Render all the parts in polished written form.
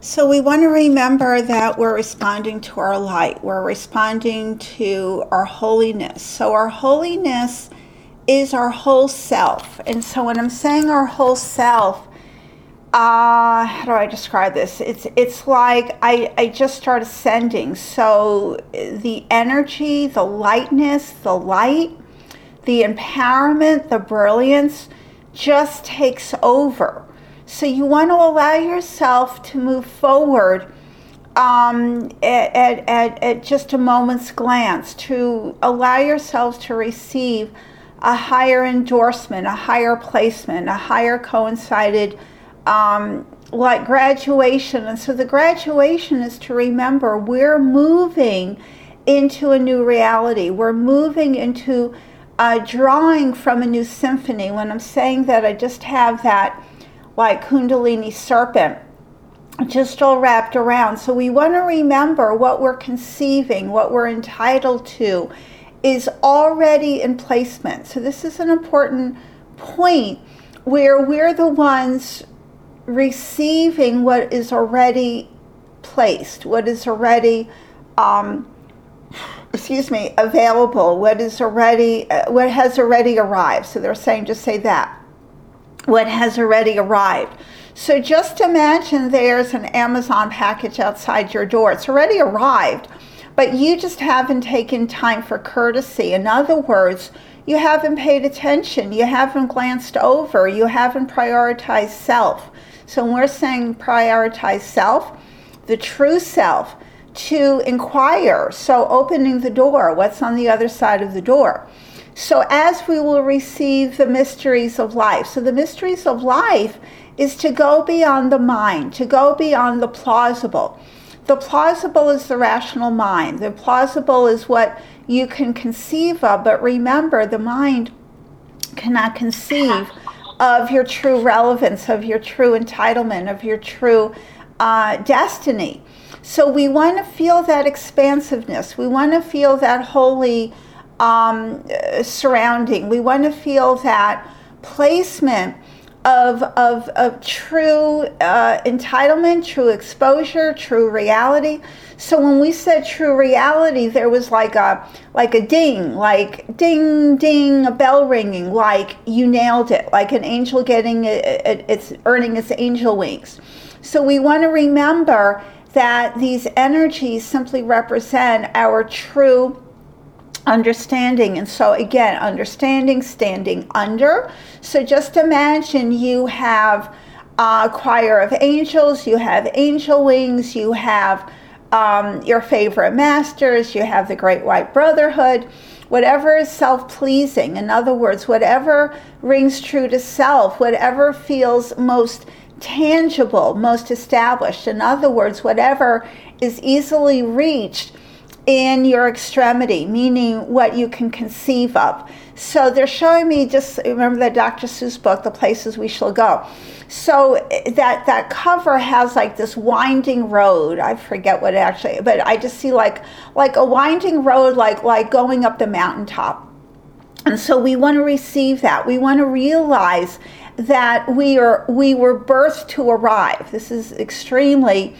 So we want to remember that we're responding to our light. We're responding to our holiness. So our holiness is our whole self. And so when I'm saying our whole self, how do I describe this? It's like I just start ascending. So the energy, the lightness, the light, the empowerment, the brilliance just takes over. So you want to allow yourself to move forward at just a moment's glance, to allow yourselves to receive a higher endorsement, a higher placement, a higher coincided like graduation. And so the graduation is to remember we're moving into a new reality. We're moving into drawing from a new symphony. When I'm saying that, I just have that like Kundalini serpent just all wrapped around. So we want to remember what we're conceiving, what we're entitled to is already in placement. So this is an important point where we're the ones receiving what is already placed, what is already available, what has already arrived. So they're saying just say that. What has already arrived. So just imagine there's an Amazon package outside your door. It's already arrived, but you just haven't taken time for courtesy. In other words, you haven't paid attention. You haven't glanced over. You haven't prioritized self. So when we're saying prioritize self, the true self, to inquire. So opening the door, what's on the other side of the door? So as we will receive the mysteries of life. So the mysteries of life is to go beyond the mind, to go beyond the plausible. The plausible is the rational mind. The plausible is what you can conceive of, but remember, the mind cannot conceive of your true relevance, of your true entitlement, of your true destiny. So we want to feel that expansiveness. We want to feel that holy surrounding. We want to feel that placement of true entitlement, true exposure, true reality. So when we said true reality, there was like a ding, like ding ding, a bell ringing, like you nailed it, like an angel getting it's earning its angel wings. So we want to remember that these energies simply represent our true understanding. And so again, understanding, standing under. So just imagine you have a choir of angels, you have angel wings, you have your favorite masters, you have the Great White Brotherhood, whatever is self-pleasing. In other words, whatever rings true to self, whatever feels most tangible, most established. In other words, whatever is easily reached in your extremity, meaning what you can conceive of. So they're showing me, just remember that Dr. Seuss book, The Places We Shall Go. So that cover has like this winding road. I forget what it actually, but I just see like a winding road, like going up the mountaintop. And so we want to receive that. We want to realize that we were birthed to arrive. This is extremely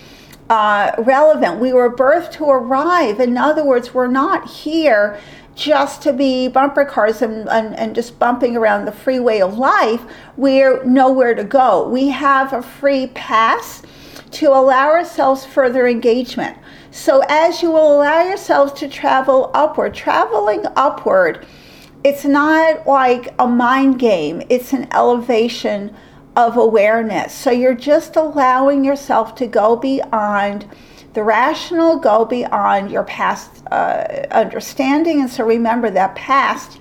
relevant. We were birthed to arrive. In other words, we're not here just to be bumper cars and just bumping around the freeway of life. We're nowhere to go. We have a free pass to allow ourselves further engagement. So as you will allow yourselves to travel upward, traveling upward, it's not like a mind game. It's an elevation of awareness. So you're just allowing yourself to go beyond the rational, go beyond your past understanding. And so remember that past,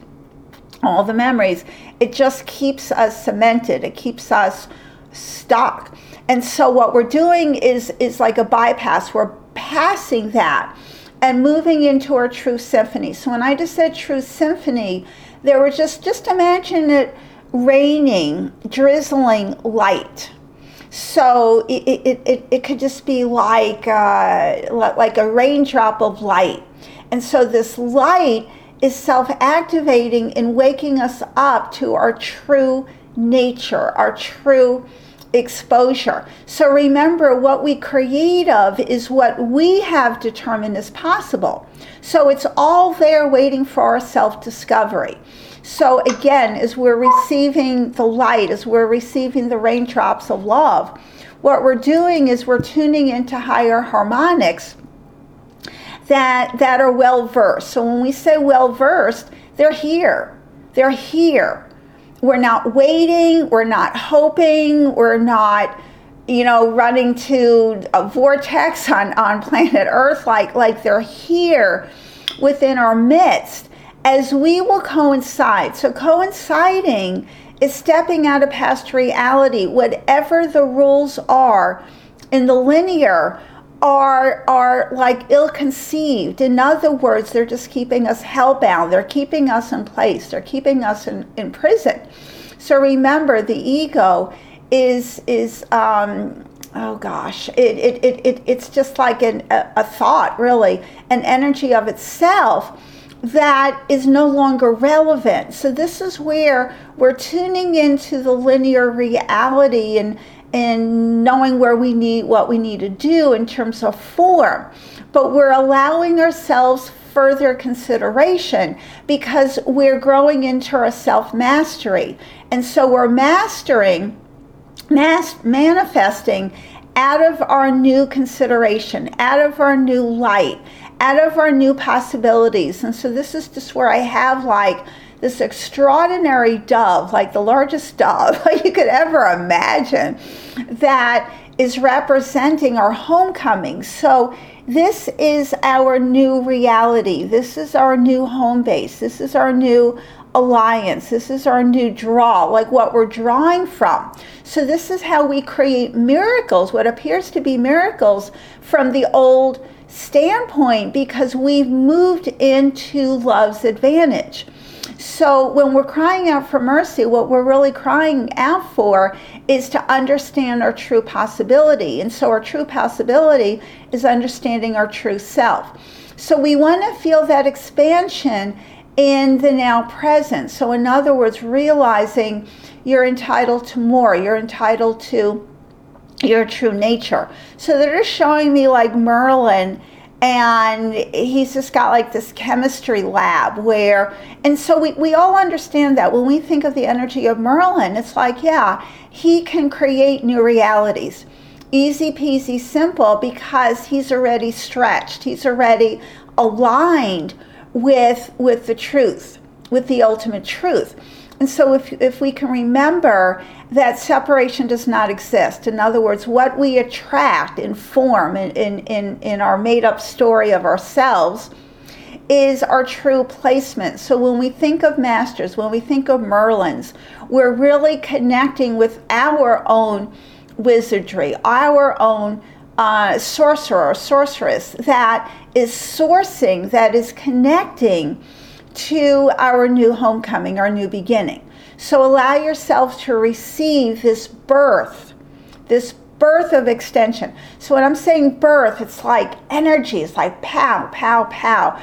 all the memories, it just keeps us cemented. It keeps us stuck. And so what we're doing is like a bypass. We're passing that and moving into our true symphony. So when I just said true symphony, there were just imagine it raining, drizzling light. So it could just be like a raindrop of light. And so this light is self-activating and waking us up to our true nature, our true exposure. So remember, what we create of is what we have determined is possible. So it's all there waiting for our self-discovery. So again, as we're receiving the light, as we're receiving the raindrops of love, what we're doing is we're tuning into higher harmonics that are well-versed. So when we say well-versed, they're here. They're here. We're not waiting, we're not hoping, we're not, running to a vortex on planet Earth, like they're here within our midst, as we will coincide. So coinciding is stepping out of past reality. Whatever the rules are in the linear are like ill-conceived. In other words, they're just keeping us hellbound. They're keeping us in place. They're keeping us in prison. So remember, the ego is oh gosh, it's just like a thought, really, an energy of itself that is no longer relevant. So this is where we're tuning into the linear reality and knowing what we need to do in terms of form. But we're allowing ourselves further consideration because we're growing into our self-mastery. And so we're manifesting out of our new consideration, out of our new light, out of our new possibilities. And so this is just where I have like this extraordinary dove, like the largest dove you could ever imagine, that is representing our homecoming. So this is our new reality. This is our new home base. This is our new alliance. This is our new draw, like what we're drawing from. So this is how we create miracles, what appears to be miracles from the old standpoint, because we've moved into love's advantage. So when we're crying out for mercy, what we're really crying out for is to understand our true possibility. And so our true possibility is understanding our true self. So we want to feel that expansion in the now present. So in other words, realizing you're entitled to more. You're entitled to your true nature. So they're showing me like Merlin, and he's just got like this chemistry lab where, and so we all understand that when we think of the energy of Merlin, it's like, yeah, he can create new realities. Easy peasy simple, because he's already stretched. He's already aligned with the truth, with the ultimate truth. And so if we can remember that separation does not exist, in other words, what we attract in form, in our made-up story of ourselves, is our true placement. So when we think of masters, when we think of Merlins, we're really connecting with our own wizardry, our own sorcerer or sorceress that is sourcing, that is connecting to our new homecoming, our new beginning. So allow yourself to receive this birth of extension. So when I'm saying birth, it's like energy. It's like pow, pow, pow.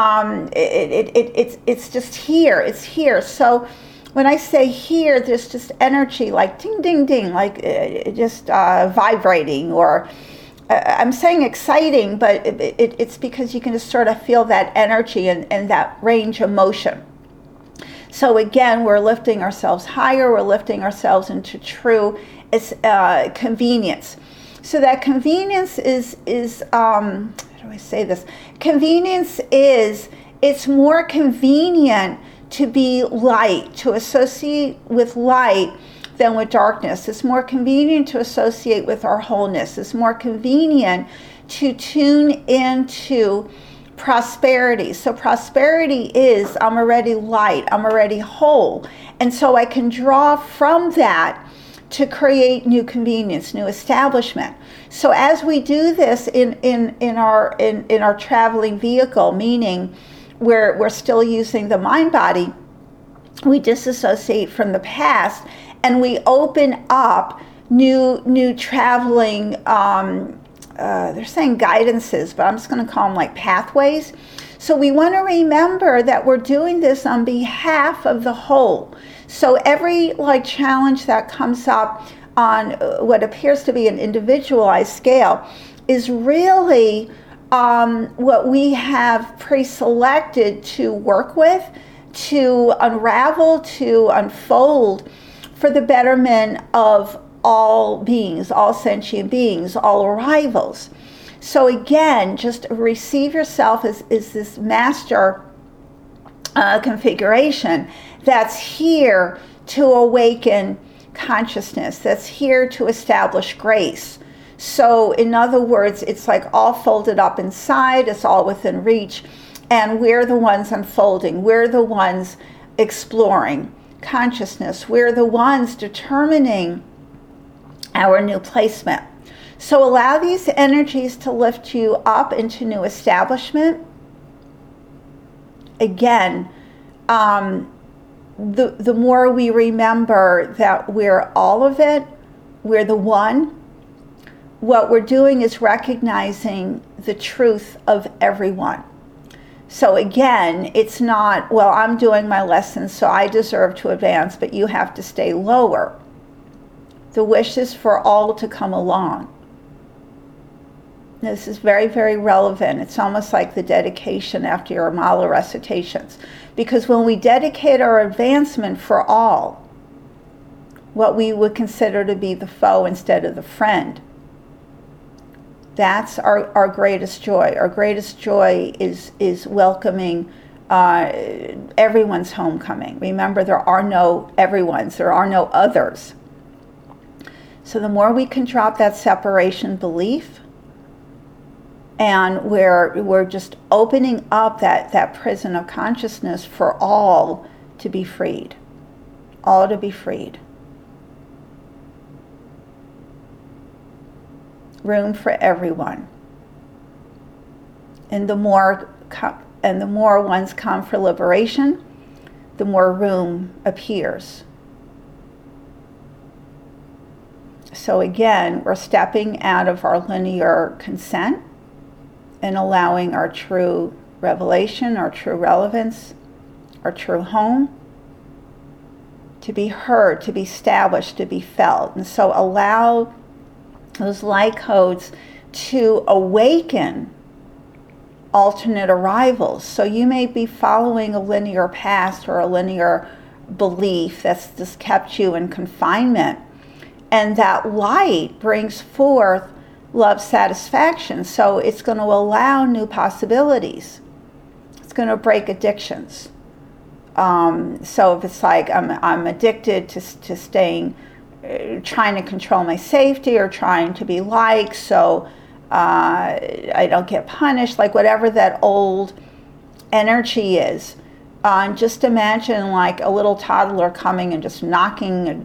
It's just here. It's here. So when I say here, there's just energy like ding, ding, ding, like just vibrating, or I'm saying exciting, but it's because you can just sort of feel that energy and that range of motion. So again, we're lifting ourselves higher. We're lifting ourselves into true convenience. So that convenience is how do I say this? Convenience is, it's more convenient to be light, to associate with light than with darkness. It's more convenient to associate with our wholeness. It's more convenient to tune into prosperity. So prosperity is, I'm already light, I'm already whole. And so I can draw from that to create new convenience, new establishment. So as we do this in our traveling vehicle, meaning we're still using the mind body, we disassociate from the past and we open up new traveling, they're saying guidances, but I'm just going to call them like pathways. So we want to remember that we're doing this on behalf of the whole. So every like challenge that comes up on what appears to be an individualized scale is really what we have pre-selected to work with, to unravel, to unfold for the betterment of all beings, all sentient beings, all arrivals. So again, just receive yourself as this master configuration that's here to awaken consciousness, that's here to establish grace. So in other words, it's like all folded up inside, it's all within reach, and we're the ones unfolding, we're the ones exploring consciousness, we're the ones determining our new placement. So allow these energies to lift you up into new establishment. Again, the more we remember that we're all of it, we're the one, what we're doing is recognizing the truth of everyone. So again, it's not, well, I'm doing my lessons, so I deserve to advance, but you have to stay lower. The wish is for all to come along. This is very, very relevant. It's almost like the dedication after your mala recitations. Because when we dedicate our advancement for all, what we would consider to be the foe instead of the friend, that's our greatest joy. Our greatest joy is welcoming everyone's homecoming. Remember, there are no everyone's, there are no others. So the more we can drop that separation belief, and we're just opening up that prison of consciousness for all to be freed. All to be freed. Room for everyone. And the more ones come for liberation, the more room appears. So again, we're stepping out of our linear consent and allowing our true revelation, our true relevance, our true home to be heard, to be established, to be felt. And so allow those light codes to awaken alternate arrivals. So you may be following a linear past or a linear belief that's just kept you in confinement. And that light brings forth love satisfaction. So it's going to allow new possibilities. It's going to break addictions. So if it's like I'm addicted to staying, trying to control my safety or trying to be liked so I don't get punished, like whatever that old energy is. Just imagine like a little toddler coming and just knocking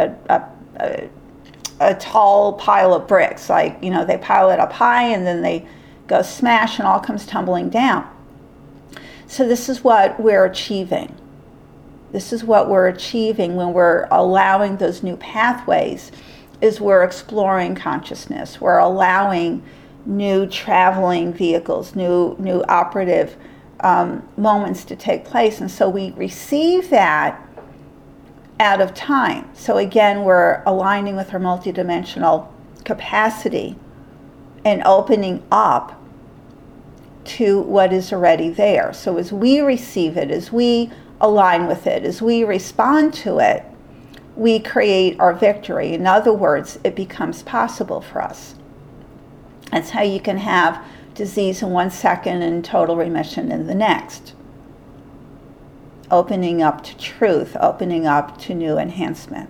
a tall pile of bricks, like, you know, they pile it up high and then they go smash and all comes tumbling down. So this is what we're achieving. This is what we're achieving when we're allowing those new pathways, is we're exploring consciousness. We're allowing new traveling vehicles, new operative moments to take place. And so we receive that out of time. So again, we're aligning with our multidimensional capacity and opening up to what is already there. So as we receive it, as we align with it, as we respond to it, we create our victory. In other words, it becomes possible for us. That's how you can have disease in 1 second and total remission in the next. Opening up to truth, opening up to new enhancement.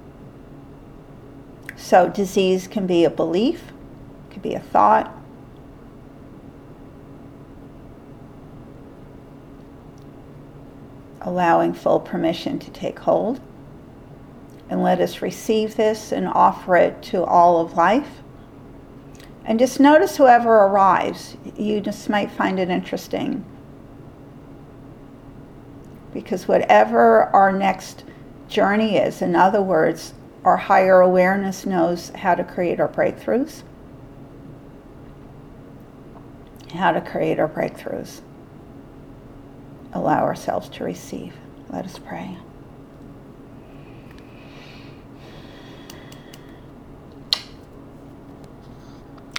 So disease can be a belief, can be a thought, allowing full permission to take hold. And let us receive this and offer it to all of life. And just notice whoever arrives. You just might find it interesting. Because whatever our next journey is, in other words, our higher awareness knows how to create our breakthroughs. How to create our breakthroughs. Allow ourselves to receive. Let us pray.